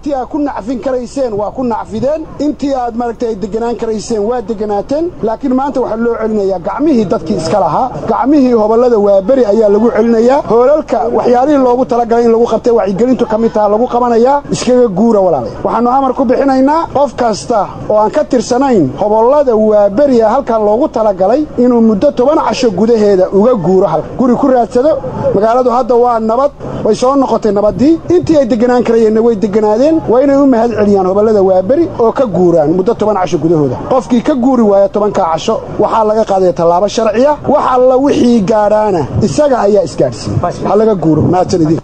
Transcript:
intii aad ku nacfin karayseen waa ku nacfideen intii aad maaragtay deganaan karayseen waa deganaateen laakiin maanta waxa loo celinayaa gacmihii dadkii iska lahaa gacmihii hobolada waa bari ayaa lagu celinayaa hoolalka waxyaalihii loogu talagalay in lagu qabtay wacyigelintu ka mid tahay lagu qabanayaa iskaga guura walaalay waxaanu amar ku bixinaynaa qof kasta oo aan ka tirsanayn hobolada waa bari halkan loogu talagalay inuu muddo 10 casho gudaheeda uga guuro halka guri ku raadsado magaaladu hadda waa nabad way soo noqotay nabadii intii ay deganaan karayeen way deganaadeen waa inay u mahad celiyaan hobolada waa bari oo ka guuraan muddo 10 casho gudahooda qofkii ka guuri waaya 10 casho waxa laga qaaday tallaabo sharci ah waxa la wixii gaadhaana isaga ayaa isgaarsiin waxa laga guuro maadsanidin